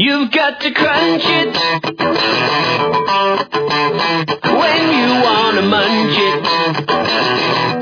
You've got to crunch it when you wanna munch it.